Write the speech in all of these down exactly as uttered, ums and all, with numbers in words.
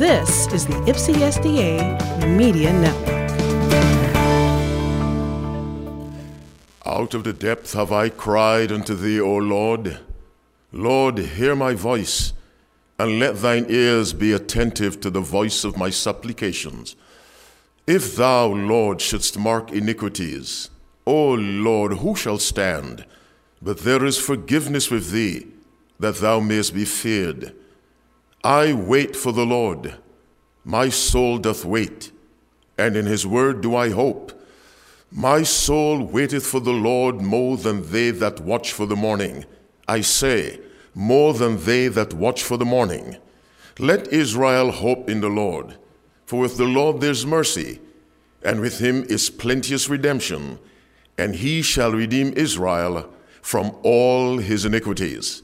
This is the Ypsi S D A Media Network. Out of the depth have I cried unto thee, O Lord. Lord, hear my voice, and let thine ears be attentive to the voice of my supplications. If thou, Lord, shouldst mark iniquities, O Lord, who shall stand? But there is forgiveness with thee, that thou mayest be feared. I wait for the Lord. My soul doth wait, and in his word do I hope. My soul waiteth for the Lord more than they that watch for the morning. I say, more than they that watch for the morning. Let Israel hope in the Lord. For with the Lord there's mercy, and with him is plenteous redemption, and he shall redeem Israel from all his iniquities.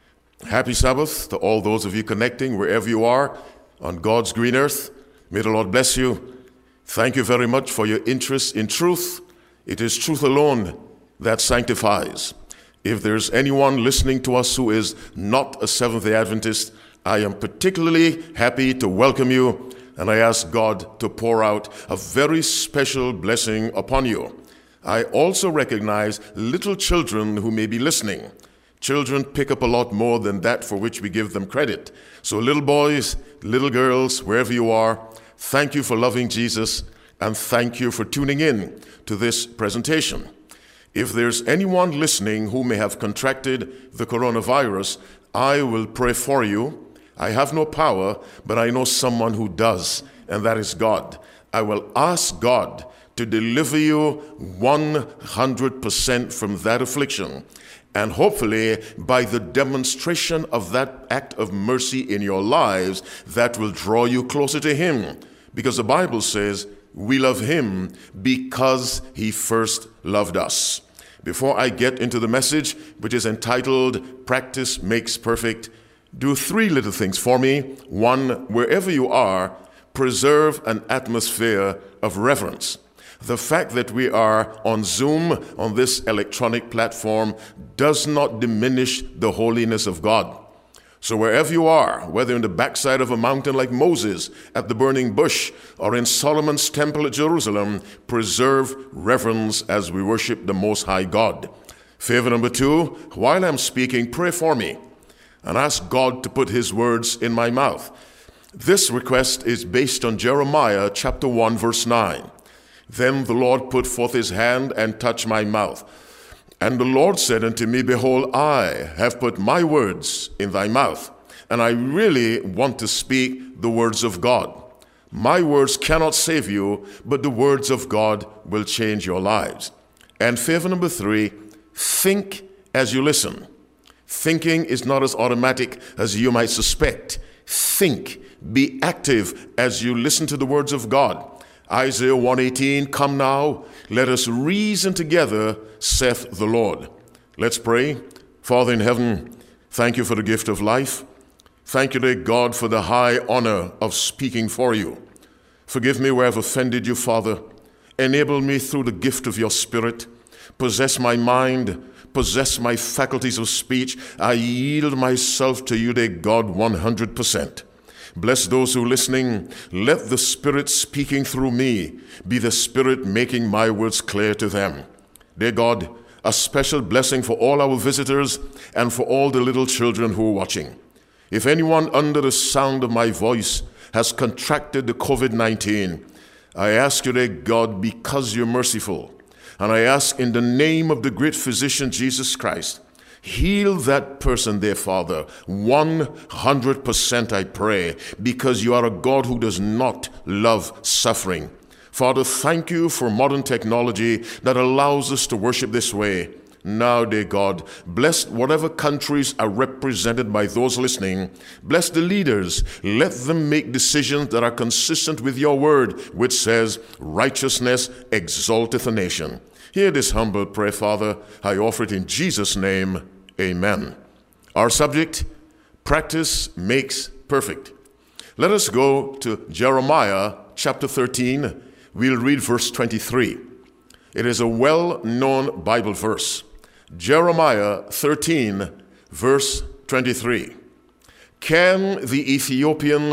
Happy Sabbath to all those of you connecting wherever you are on God's green earth. May the Lord bless you. Thank you very much for your interest in truth. It is truth alone that sanctifies. If there's anyone listening to us who is not a Seventh-day Adventist, I am particularly happy to welcome you, and I ask God to pour out a very special blessing upon you. I also recognize little children who may be listening. Children pick up a lot more than that for which we give them credit. So little boys, little girls, wherever you are, thank you for loving Jesus, and thank you for tuning in to this presentation. If there's anyone listening who may have contracted the coronavirus, I will pray for you. I have no power, but I know someone who does, and that is God. I will ask God to deliver you one hundred percent from that affliction. And hopefully, by the demonstration of that act of mercy in your lives, that will draw you closer to him. Because the Bible says, we love him because he first loved us. Before I get into the message, which is entitled, Practice Makes Perfect, do three little things for me. One, wherever you are, preserve an atmosphere of reverence. The fact that we are on Zoom, on this electronic platform, does not diminish the holiness of God. So wherever you are, whether in the backside of a mountain like Moses at the burning bush, or in Solomon's temple at Jerusalem, preserve reverence as we worship the Most High God. Favor number two, while I'm speaking, pray for me and ask God to put his words in my mouth. This request is based on Jeremiah chapter one, verse nine. Then the Lord put forth his hand and touched my mouth. And the Lord said unto me, Behold, I have put my words in thy mouth. And I really want to speak the words of God. My words cannot save you, but the words of God will change your lives. And favor number three, think as you listen. Thinking is not as automatic as you might suspect. Think, be active as you listen to the words of God. Isaiah one eighteen, come now, let us reason together, saith the Lord. Let's pray. Father in heaven, thank you for the gift of life. Thank you, dear God, for the high honor of speaking for you. Forgive me where I've offended you, Father. Enable me through the gift of your Spirit. Possess my mind, possess my faculties of speech. I yield myself to you, dear God, one hundred percent. Bless those who are listening. Let the Spirit speaking through me be the Spirit making my words clear to them. Dear God, a special blessing for all our visitors and for all the little children who are watching. If anyone under the sound of my voice has contracted the covid nineteen, I ask you, dear God, because you're merciful, and I ask in the name of the great physician Jesus Christ, heal that person, dear Father, one hundred percent I pray, because you are a God who does not love suffering. Father, thank you for modern technology that allows us to worship this way. Now, dear God, bless whatever countries are represented by those listening. Bless the leaders. Let them make decisions that are consistent with your word, which says, righteousness exalteth a nation. Hear this humble prayer, Father. I offer it in Jesus' name. Amen. Our subject, practice makes perfect. Let us go to Jeremiah chapter thirteen. We'll read verse twenty-three. It is a well-known Bible verse. Jeremiah thirteen, verse twenty-three. Can the Ethiopian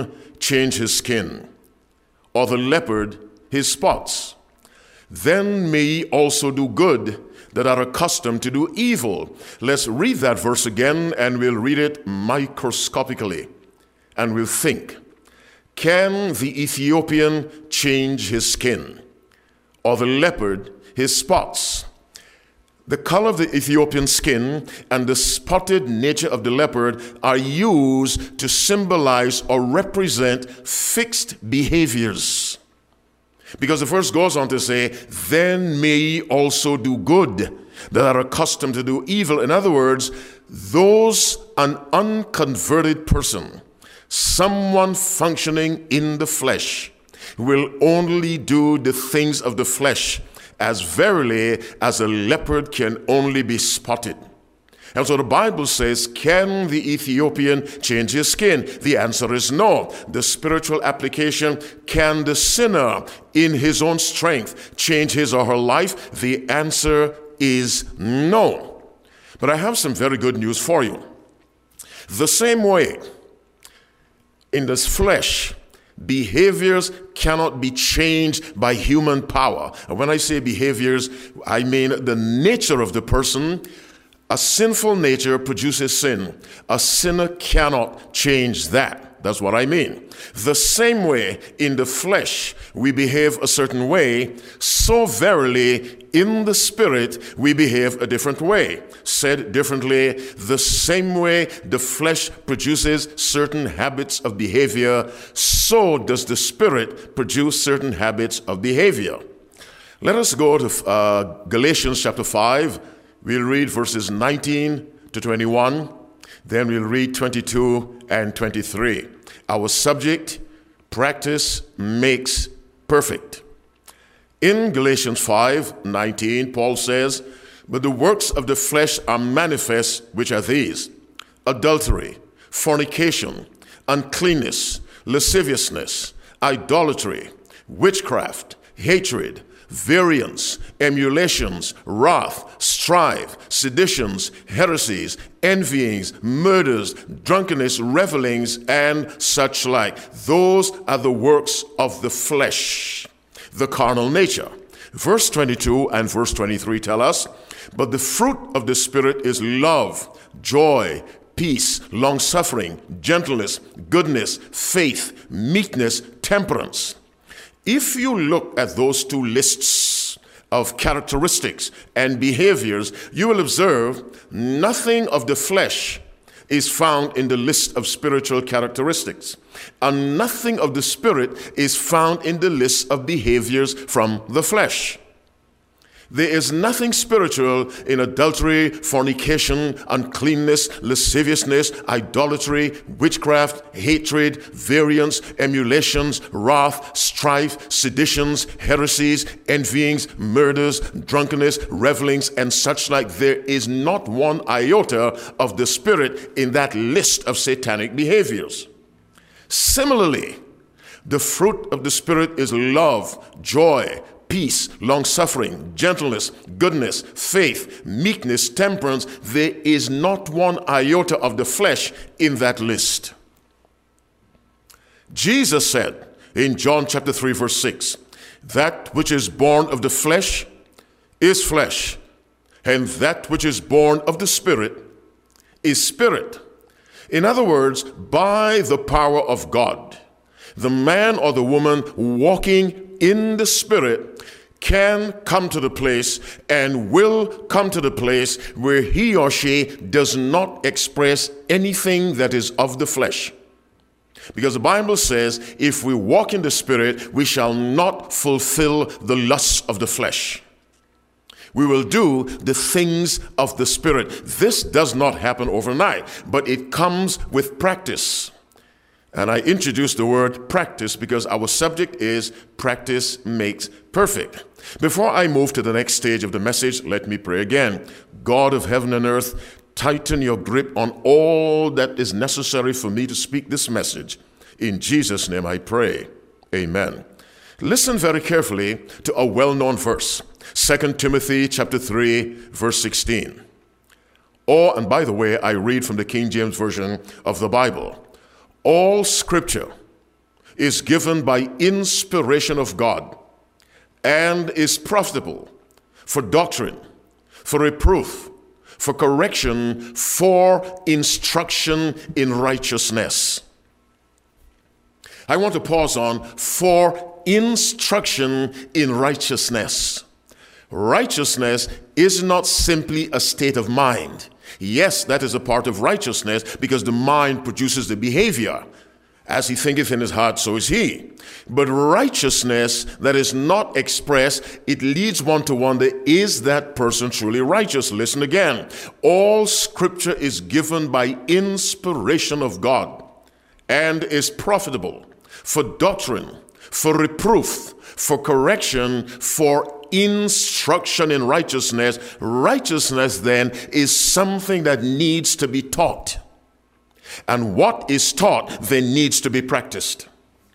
change his skin, or the leopard his spots. Then may ye also do good that are accustomed to do evil. Let's read that verse again, and we'll read it microscopically, and we'll think. Can the Ethiopian change his skin, or the leopard his spots? The color of the Ethiopian skin and the spotted nature of the leopard are used to symbolize or represent fixed behaviors. Because the verse goes on to say, then may ye also do good that are accustomed to do evil. In other words, those an unconverted person, someone functioning in the flesh, will only do the things of the flesh, as verily as a leopard can only be spotted. And so the Bible says, can the Ethiopian change his skin? The answer is no. The spiritual application, can the sinner in his own strength change his or her life? The answer is no. But I have some very good news for you. The same way, in this flesh, behaviors cannot be changed by human power. And when I say behaviors, I mean the nature of the person. A sinful nature produces sin. A sinner cannot change that. That's what I mean. The same way in the flesh we behave a certain way, so verily in the spirit we behave a different way. Said differently, the same way the flesh produces certain habits of behavior, so does the spirit produce certain habits of behavior. Let us go to uh, Galatians chapter five. We'll read verses nineteen to twenty-one. Then we'll read twenty-two and twenty-three. Our subject, practice makes perfect. In Galatians five nineteen, Paul says, but the works of the flesh are manifest, which are these: adultery, fornication, uncleanness, lasciviousness, idolatry, witchcraft, hatred, variance, emulations, wrath, strife, seditions, heresies, envyings, murders, drunkenness, revelings, and such like. Those are the works of the flesh, the carnal nature. Verse twenty-two and verse twenty-three tell us, but the fruit of the Spirit is love, joy, peace, long-suffering, gentleness, goodness, faith, meekness, temperance. If you look at those two lists of characteristics and behaviors, you will observe nothing of the flesh is found in the list of spiritual characteristics, and nothing of the spirit is found in the list of behaviors from the flesh. There is nothing spiritual in adultery, fornication, uncleanness, lasciviousness, idolatry, witchcraft, hatred, variance, emulations, wrath, strife, seditions, heresies, envyings, murders, drunkenness, revelings, and such like. There is not one iota of the spirit in that list of satanic behaviors. Similarly, the fruit of the Spirit is love, joy, peace, long-suffering, gentleness, goodness, faith, meekness, temperance. There is not one iota of the flesh in that list. Jesus said in John chapter three, verse six, that which is born of the flesh is flesh, and that which is born of the Spirit is spirit. In other words, by the power of God, the man or the woman walking in the Spirit can come to the place and will come to the place where he or she does not express anything that is of the flesh. Because the Bible says, if we walk in the Spirit, we shall not fulfill the lusts of the flesh. We will do the things of the Spirit. This does not happen overnight, but it comes with practice. And I introduced the word practice because our subject is practice makes perfect. Before I move to the next stage of the message, let me pray again. God of heaven and earth, tighten your grip on all that is necessary for me to speak this message. In Jesus' name I pray. Amen. Listen very carefully to a well-known verse. Second Timothy chapter three, verse sixteen. Or, and by the way, I read from the King James Version of the Bible. All scripture is given by inspiration of God and is profitable for doctrine, for reproof, for correction, for instruction in righteousness. I want to pause on for instruction in righteousness. Righteousness is not simply a state of mind. Yes, that is a part of righteousness because the mind produces the behavior. As he thinketh in his heart, so is he. But righteousness that is not expressed, it leads one to wonder, is that person truly righteous? Listen again. All scripture is given by inspiration of God and is profitable for doctrine, for reproof, for correction, for instruction in righteousness. Righteousness then is something that needs to be taught. And what is taught then needs to be practiced.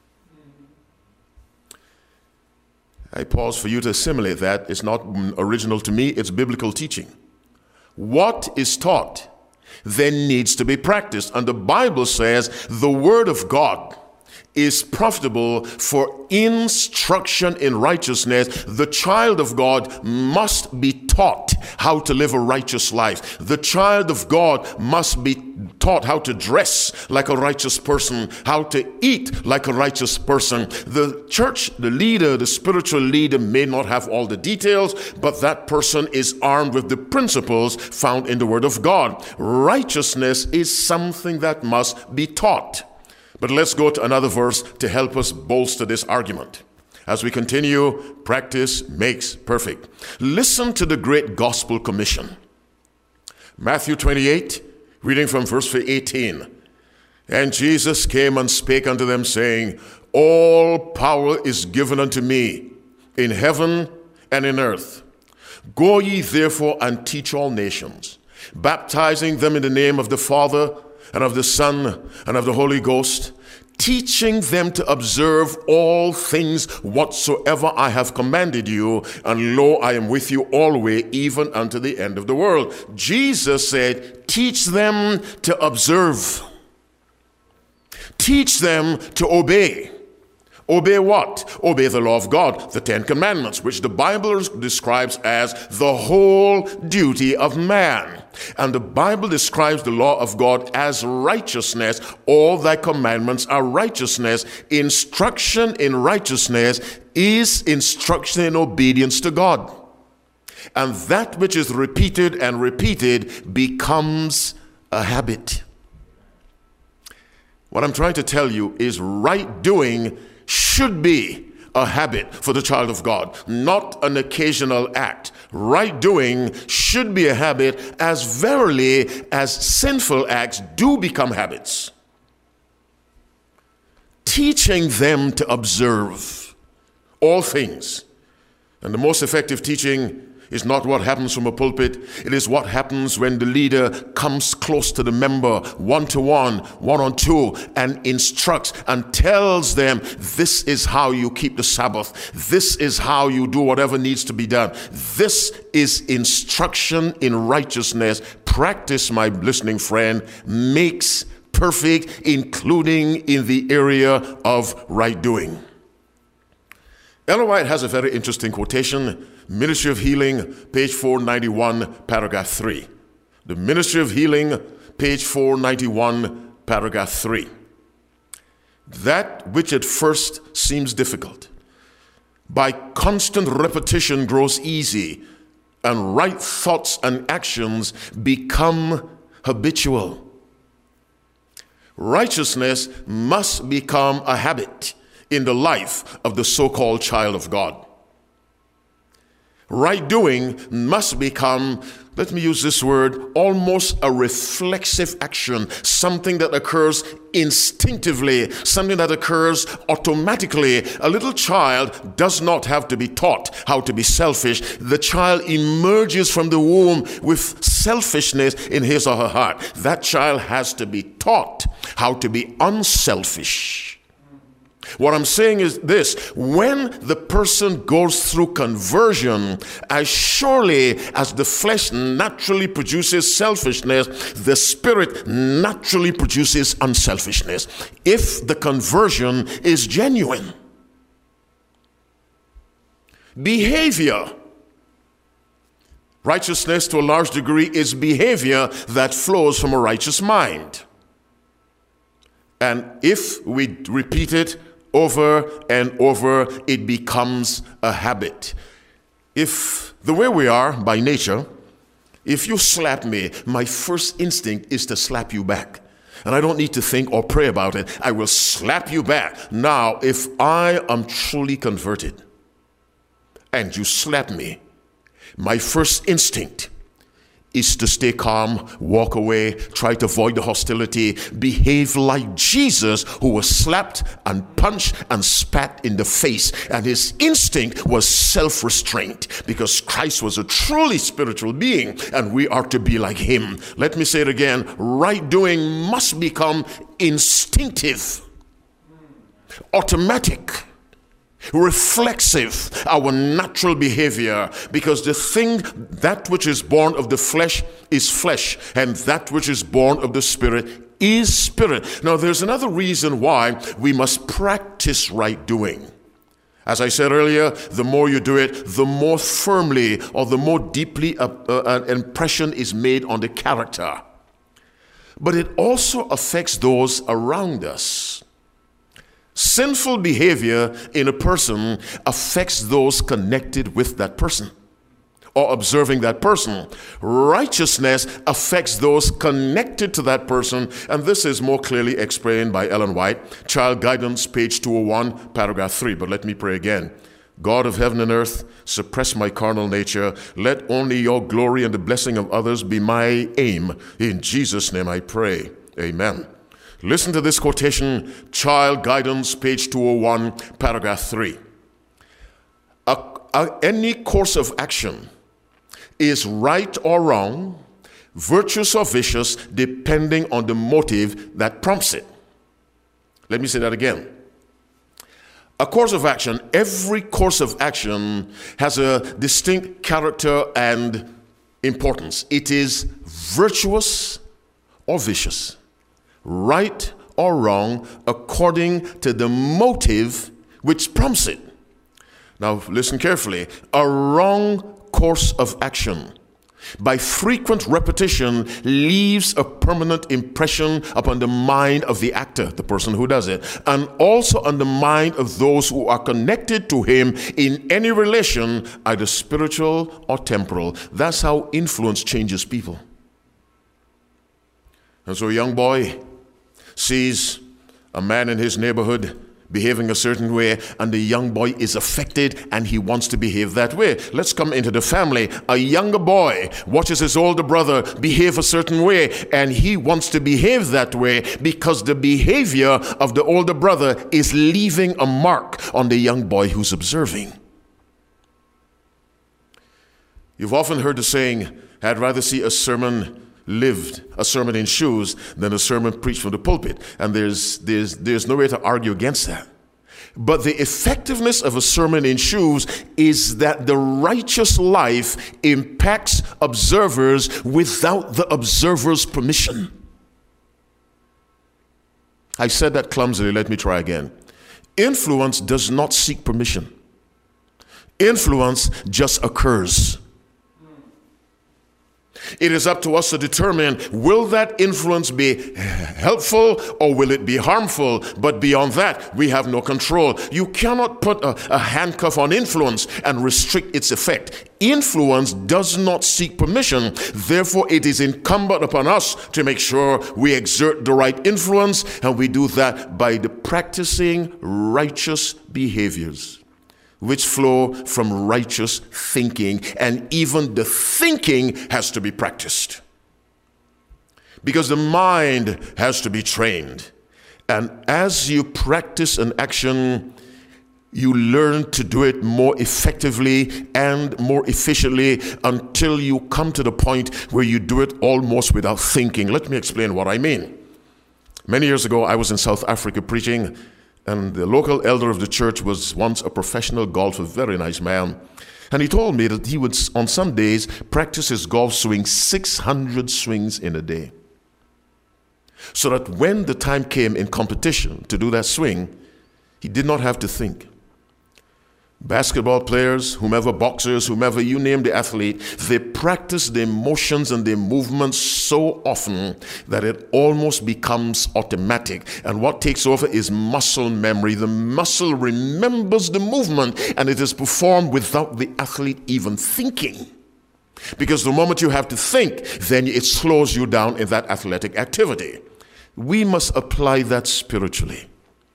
I pause for you to assimilate that. It's not original to me, it's biblical teaching. What is taught then needs to be practiced. And the Bible says the Word of God is profitable for instruction in righteousness. The child of God must be taught how to live a righteous life. The child of God must be taught how to dress like a righteous person, how to eat like a righteous person. The church, the leader, the spiritual leader may not have all the details, but that person is armed with the principles found in the Word of God. Righteousness is something that must be taught. But let's go to another verse to help us bolster this argument. As we continue, practice makes perfect. Listen to the great gospel commission. Matthew twenty-eight, reading from verse eighteen. And Jesus came and spake unto them, saying, all power is given unto me in heaven and in earth. Go ye therefore and teach all nations, baptizing them in the name of the Father and of the Son and of the Holy Ghost, teaching them to observe all things whatsoever I have commanded you, and lo, I am with you always, even unto the end of the world. Jesus said, teach them to observe. Teach them to obey. Obey what? Obey the law of God, the Ten Commandments, which the Bible describes as the whole duty of man. And the Bible describes the law of God as righteousness. All thy commandments are righteousness. Instruction in righteousness is instruction in obedience to God. And that which is repeated and repeated becomes a habit. What I'm trying to tell you is right doing should be a habit for the child of God, not an occasional act. Right doing should be a habit, as verily as sinful acts do become habits. Teaching them to observe all things. And the most effective teaching is not what happens from a pulpit. It is what happens when the leader comes close to the member, one-to-one, one-on-two, and instructs and tells them, this is how you keep the Sabbath. This is how you do whatever needs to be done. This is instruction in righteousness. Practice, my listening friend, makes perfect, including in the area of right doing. Ellen White has a very interesting quotation. Ministry of Healing, page four ninety-one, paragraph three. The Ministry of Healing, page four ninety-one, paragraph three. That which at first seems difficult, by constant repetition grows easy, and right thoughts and actions become habitual. Righteousness must become a habit in the life of the so-called child of God. Right doing must become, let me use this word, almost a reflexive action, something that occurs instinctively, something that occurs automatically. A little child does not have to be taught how to be selfish. The child emerges from the womb with selfishness in his or her heart. That child has to be taught how to be unselfish. What I'm saying is this: when the person goes through conversion, as surely as the flesh naturally produces selfishness, the spirit naturally produces unselfishness, if the conversion is genuine. Behavior. Righteousness, to a large degree, is behavior that flows from a righteous mind. And if we repeat it over and over, it becomes a habit. If the way we are by nature, if you slap me, my first instinct is to slap you back. And I don't need to think or pray about it. I will slap you back. Now, if I am truly converted and you slap me, my first instinct is to stay calm, walk away, try to avoid the hostility, behave like Jesus, who was slapped and punched and spat in the face. And his instinct was self-restraint, because Christ was a truly spiritual being, and we are to be like him. Let me say it again. Right doing must become instinctive, automatic, reflexive, our natural behavior, because the thing, that which is born of the flesh is flesh, and that which is born of the spirit is spirit. Now, there's another reason why we must practice right doing. As I said earlier, the more you do it, the more firmly or the more deeply a, a, an impression is made on the character. But it also affects those around us. Sinful behavior in a person affects those connected with that person or observing that person. Righteousness affects those connected to that person, and this is more clearly explained by Ellen White, Child Guidance, page two oh one, paragraph three. But let me pray again. God of heaven and earth, suppress my carnal nature. Let only your glory and the blessing of others be my aim. In Jesus' name I pray. Amen. Listen to this quotation, Child Guidance, page two oh one, paragraph three. A, a, any course of action is right or wrong, virtuous or vicious, depending on the motive that prompts it. Let me say that again. A course of action, every course of action has a distinct character and importance. It is virtuous or vicious, right or wrong, according to the motive which prompts it. Now listen carefully. A wrong course of action, by frequent repetition, leaves a permanent impression upon the mind of the actor, the person who does it, and also on the mind of those who are connected to him in any relation, either spiritual or temporal. That's how influence changes people. And so a young boy sees a man in his neighborhood behaving a certain way, and the young boy is affected and he wants to behave that way. Let's come into the family. A younger boy watches his older brother behave a certain way, and he wants to behave that way because the behavior of the older brother is leaving a mark on the young boy who's observing. You've often heard the saying, I'd rather see a sermon lived, a sermon in shoes, than a sermon preached from the pulpit. And there's, there's, there's no way to argue against that. But the effectiveness of a sermon in shoes is that the righteous life impacts observers without the observer's permission. I said that clumsily. Let me try again. Influence does not seek permission. Influence just occurs. It is up to us to determine, will that influence be helpful or will it be harmful? But beyond that, we have no control. You cannot put a, a handcuff on influence and restrict its effect. Influence does not seek permission. Therefore, it is incumbent upon us to make sure we exert the right influence, and we do that by the practicing righteous behaviors, which flow from righteous thinking, and even the thinking has to be practiced. Because the mind has to be trained. And as you practice an action, you learn to do it more effectively and more efficiently until you come to the point where you do it almost without thinking. Let me explain what I mean. Many years ago, I was in South Africa preaching, And the local elder of the church was once a professional golfer, very nice man. And he told me that he would, on some days, practice his golf swing six hundred swings in a day. So that when the time came in competition to do that swing, he did not have to think. Basketball players, whomever, boxers, whomever, you name the athlete, they practice their motions and their movements so often that it almost becomes automatic. And what takes over is muscle memory. The muscle remembers the movement and it is performed without the athlete even thinking. Because the moment you have to think, then it slows you down in that athletic activity. We must apply that spiritually.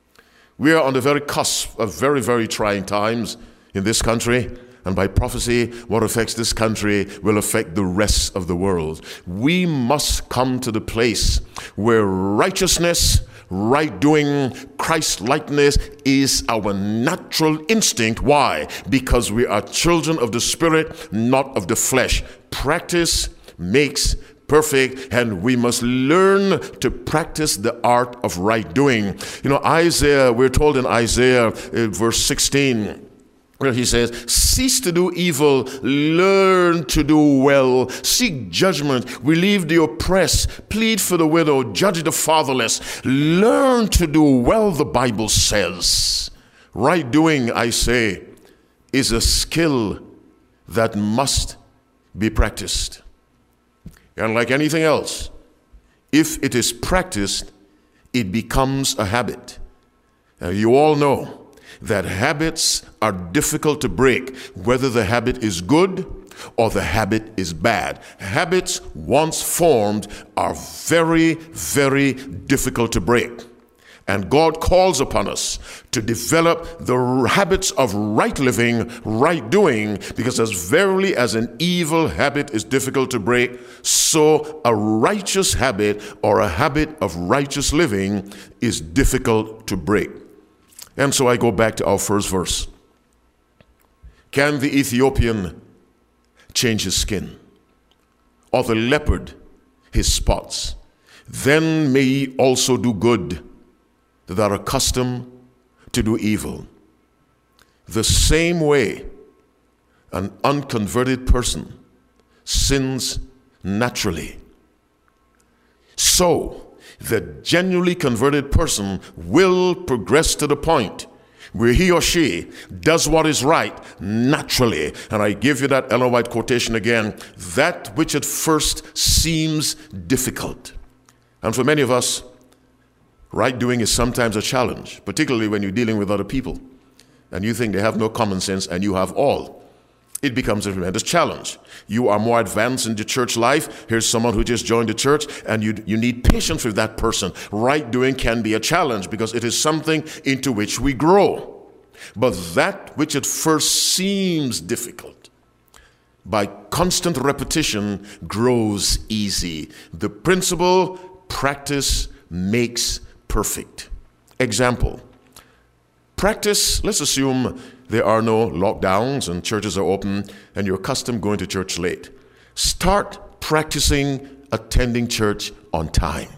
We are on the very cusp of very, very trying times in this country. And by prophecy, what affects this country will affect the rest of the world. We must come to the place where righteousness, right doing, Christ-likeness is our natural instinct. Why? Because we are children of the Spirit, not of the flesh. Practice makes perfect, and we must learn to practice the art of right doing. You know, Isaiah, we're told in Isaiah uh, verse sixteen, where he says, cease to do evil, learn to do well, seek judgment, relieve the oppressed, plead for the widow, judge the fatherless, learn to do well, the Bible says. Right doing, I say, is a skill that must be practiced. And like anything else, if it is practiced, it becomes a habit. Now, you all know that habits are difficult to break, whether the habit is good or the habit is bad. Habits, once formed, are very, very difficult to break. And God calls upon us to develop the habits of right living, right doing, because as verily as an evil habit is difficult to break, so a righteous habit or a habit of righteous living is difficult to break. And so I go back to our first verse. Can the Ethiopian change his skin, or the leopard his spots? Then may ye also do good that are accustomed to do evil. The same way an unconverted person sins naturally, so the genuinely converted person will progress to the point where he or she does what is right naturally. And I give you that Ellen White quotation again, that which at first seems difficult. And for many of us, right doing is sometimes a challenge, particularly when you're dealing with other people and you think they have no common sense and you have all. It becomes a tremendous challenge. You are more advanced in the church life. Here's someone who just joined the church and you, you need patience with that person. Right doing can be a challenge because it is something into which we grow. But that which at first seems difficult, by constant repetition, grows easy. The principle, practice makes perfect. Example, practice, let's assume there are no lockdowns and churches are open and you're accustomed going to church late. Start practicing attending church on time.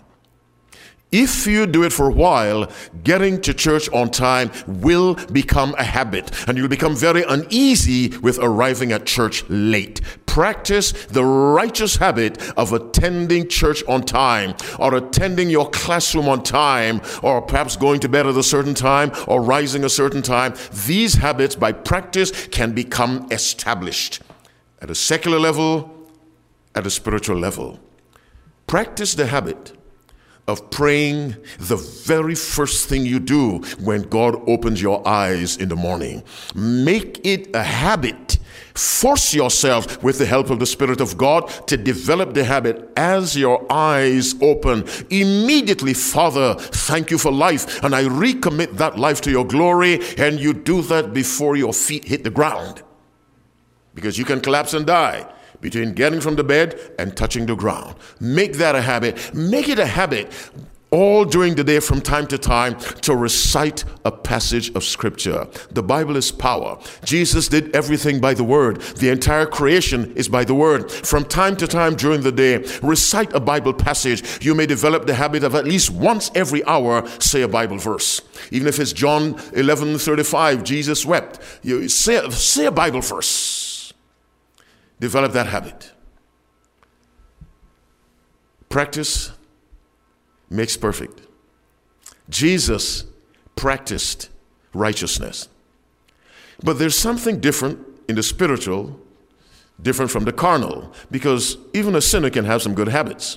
If you do it for a while, getting to church on time will become a habit and you'll become very uneasy with arriving at church late. Practice the righteous habit of attending church on time, or attending your classroom on time, or perhaps going to bed at a certain time or rising a certain time. These habits by practice can become established at a secular level, at a spiritual level. Practice the habit of praying the very first thing you do when God opens your eyes in the morning. Make it a habit. Force yourself with the help of the Spirit of God to develop the habit as your eyes open. Immediately, Father, thank you for life, and I recommit that life to your glory, and you do that before your feet hit the ground. Because you can collapse and die between getting from the bed and touching the ground. Make that a habit. Make it a habit. all during the day from time to time to recite a passage of scripture. The Bible is power. Jesus did everything by the word. The entire creation is by the word. From time to time during the day, recite a Bible passage. You may develop the habit of at least once every hour say a Bible verse. Even if it's John eleven thirty-five, Jesus wept. You say, say a Bible verse. Develop that habit. Practice makes perfect. Jesus practiced righteousness. But there's something different in the spiritual, different from the carnal, because even a sinner can have some good habits.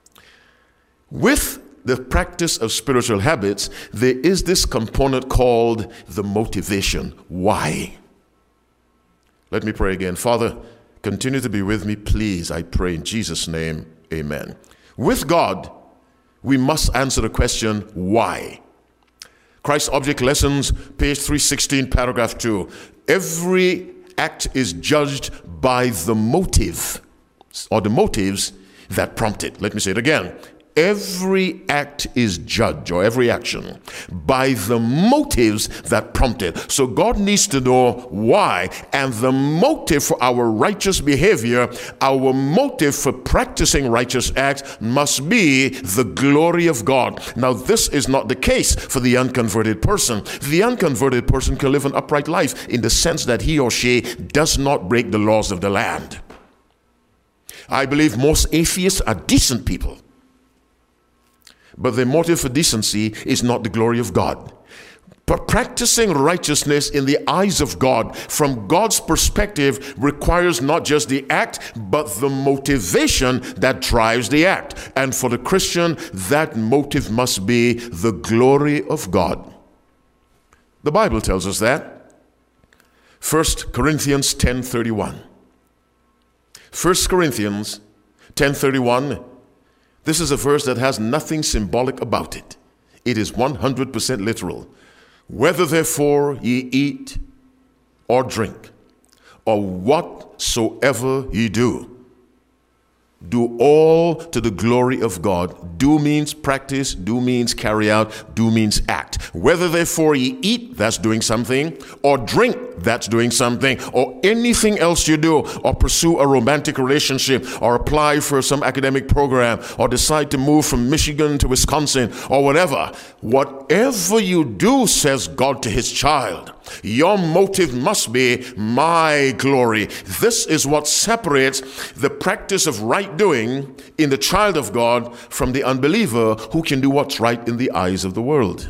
With the practice of spiritual habits, there is this component called the motivation. Why? Let me pray again. Father, continue to be with me, please. I pray in Jesus' name, amen. With God, we must answer the question, why? Christ Object Lessons, page three sixteen, paragraph two. Every act is judged by the motive, or the motives that prompt it. Let me say it again. Every act is judged, or every action, by the motives that prompt it. So God needs to know why, and the motive for our righteous behavior, our motive for practicing righteous acts must be the glory of God. Now, this is not the case for the unconverted person. The unconverted person can live an upright life in the sense that he or she does not break the laws of the land. I believe most atheists are decent people. But their motive for decency is not the glory of God. But practicing righteousness in the eyes of God, from God's perspective, requires not just the act, but the motivation that drives the act. And for the Christian, that motive must be the glory of God. The Bible tells us that. First Corinthians ten thirty-one. First Corinthians ten thirty-one. This is a verse that has nothing symbolic about it. It is one hundred percent literal. Whether therefore ye eat or drink, or whatsoever ye do, do all to the glory of God. Do means practice, do means carry out, do means act. Whether therefore ye eat, that's doing something, or drink, that's doing something, or anything else you do, or pursue a romantic relationship, or apply for some academic program, or decide to move from Michigan to Wisconsin, or whatever. Whatever you do, says God to his child, your motive must be my glory. This is what separates the practice of right doing in the child of God from the unbeliever who can do what's right in the eyes of the world.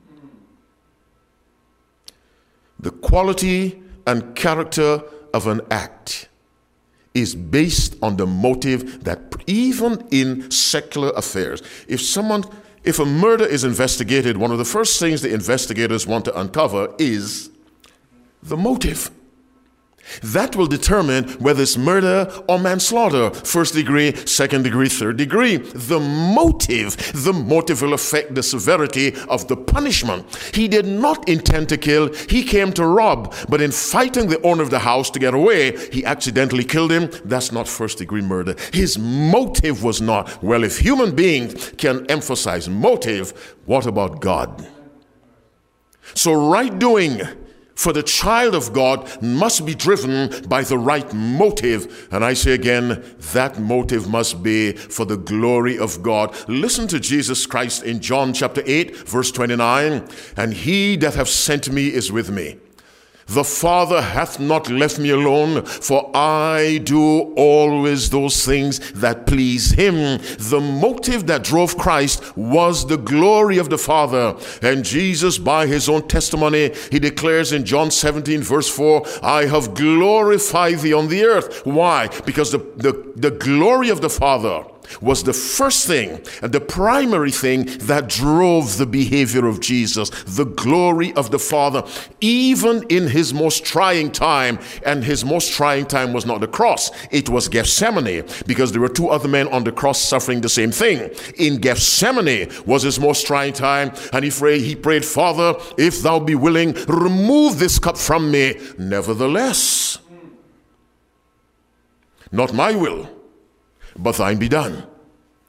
The quality and character of an act is based on the motive that even in secular affairs, if someone If a murder is investigated, one of the first things the investigators want to uncover is the motive. That will determine whether it's murder or manslaughter, first degree, second degree, third degree. The motive, the motive will affect the severity of the punishment. He did not intend to kill, he came to rob, but in fighting the owner of the house to get away, he accidentally killed him. That's not first degree murder. His motive was not. Well, if human beings can emphasize motive, what about God? So right doing for the child of God must be driven by the right motive. And I say again, that motive must be for the glory of God. Listen to Jesus Christ in John chapter eight, verse twenty-nine. And he that hath sent me is with me. The Father hath not left me alone, for I do always those things that please him. The motive that drove Christ was the glory of the Father. And Jesus, by his own testimony, he declares in John seventeen, verse four, I have glorified thee on the earth. Why? Because the, the, the glory of the Father was the first thing and the primary thing that drove the behavior of Jesus, the glory of the Father, even in his most trying time. And his most trying time was not the cross, it was Gethsemane, because there were two other men on the cross suffering the same thing. In Gethsemane was his most trying time, and he prayed, he prayed, Father, if thou be willing, remove this cup from me. Nevertheless, not my will, but thine be done.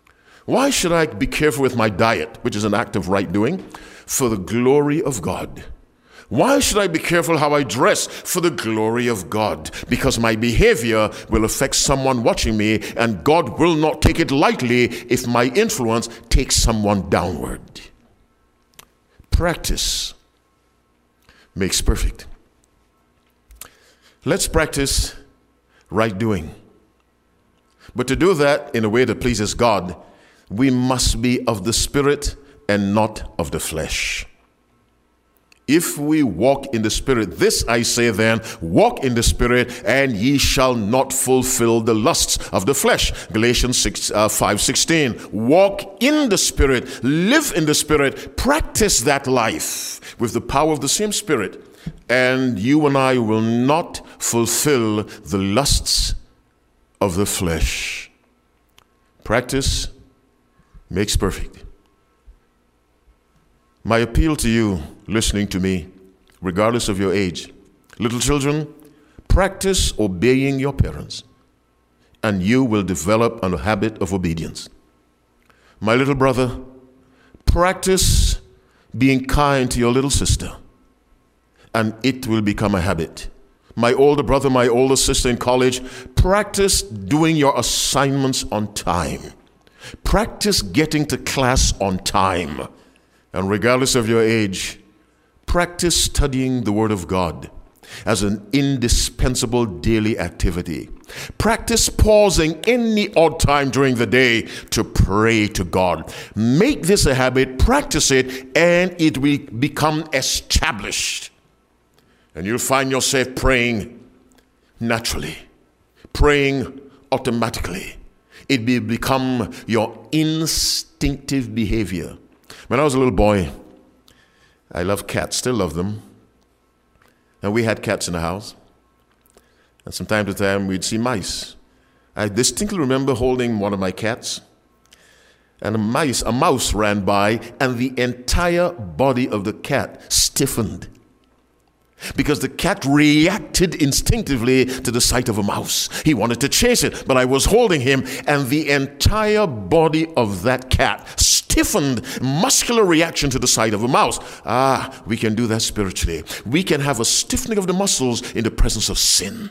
Why should I be careful with my diet, which is an act of right doing? For the glory of God. Why should I be careful how I dress? For the glory of God. Because my behavior will affect someone watching me, and God will not take it lightly if my influence takes someone downward. Practice makes perfect. Let's practice right doing. But to do that in a way that pleases God, we must be of the Spirit and not of the flesh. If we walk in the Spirit, this I say then, walk in the Spirit, and ye shall not fulfill the lusts of the flesh. Galatians six, uh, five sixteen. Walk in the Spirit, live in the Spirit, practice that life with the power of the same Spirit, and you and I will not fulfill the lusts of the flesh. Practice makes perfect. My appeal to you, listening to me, regardless of your age, little children, practice obeying your parents, and you will develop a habit of obedience. My little brother, practice being kind to your little sister, and it will become a habit. My older brother, my older sister in college, practice doing your assignments on time. Practice getting to class on time. And regardless of your age, practice studying the Word of God as an indispensable daily activity. Practice pausing any odd time during the day to pray to God. Make this a habit, practice it, and it will become established. And you'll find yourself praying naturally, praying automatically. It will become your instinctive behavior. When I was a little boy, I loved cats, still love them. And we had cats in the house. And from time to time, we'd see mice. I distinctly remember holding one of my cats, and a mice, a mouse ran by, and the entire body of the cat stiffened. Because the cat reacted instinctively to the sight of a mouse. He wanted to chase it, but I was holding him, and the entire body of that cat stiffened, muscular reaction to the sight of a mouse. Ah, we can do that spiritually. We can have a stiffening of the muscles in the presence of sin.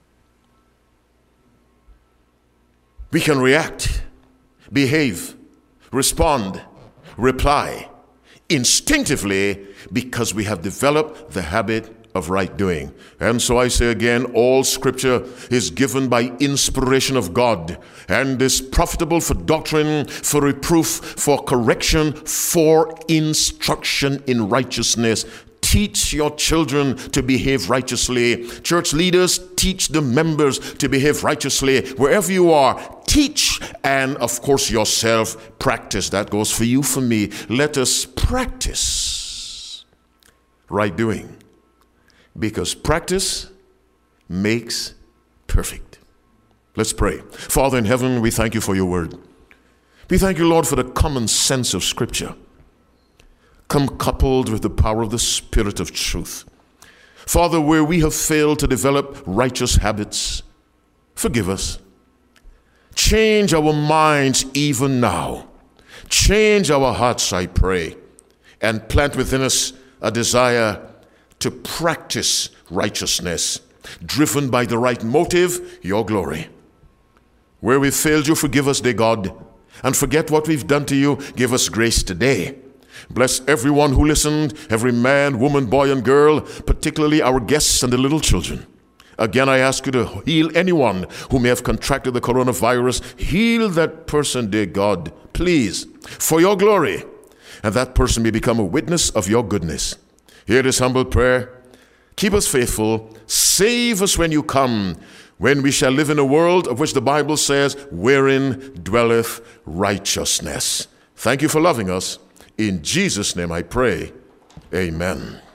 We can react, behave, respond, reply instinctively because we have developed the habit of right doing. And so I say again, all scripture is given by inspiration of God and is profitable for doctrine, for reproof, for correction, for instruction in righteousness. Teach your children to behave righteously. Church leaders, teach the members to behave righteously. Wherever you are, teach, and of course yourself, practice. That goes for you, for me. Let us practice right doing, because practice makes perfect. Let's pray. Father in heaven, we thank you for your word. We thank you, Lord, for the common sense of scripture, come coupled with the power of the Spirit of truth. Father, where we have failed to develop righteous habits, forgive us. Change our minds even now. Change our hearts, I pray, and plant within us a desire to practice righteousness, driven by the right motive, your glory. Where we failed you, forgive us, dear God, and forget what we've done to you. Give us grace today. Bless everyone who listened, every man, woman, boy, and girl, particularly our guests and the little children. Again, I ask you to heal anyone who may have contracted the coronavirus. Heal that person, dear God, please, for your glory, and that person may become a witness of your goodness. Hear this humble prayer. Keep us faithful. Save us when you come, when we shall live in a world of which the Bible says, wherein dwelleth righteousness. Thank you for loving us. In Jesus' name I pray, amen.